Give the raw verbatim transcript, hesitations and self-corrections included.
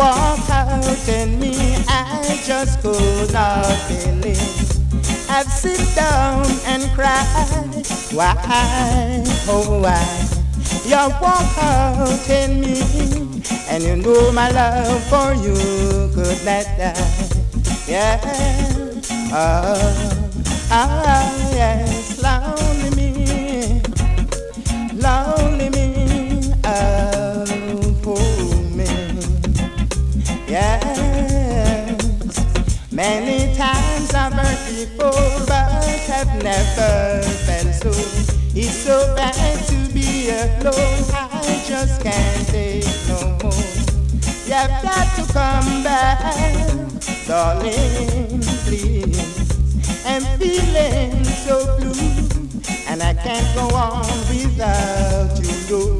walk out in me, I just could not believe. I've sit down and cried. Why, oh why? You walk out in me, and you know my love for you could not die. Yeah, oh, ah, yes, lonely me, lonely me, oh, poor me. Yes, many times I've hurt people, but I've never felt so. It's so bad to be alone, I just can't take no more. You've got to come back, darling, please. I'm feeling so blue, and I can't go on without you, no,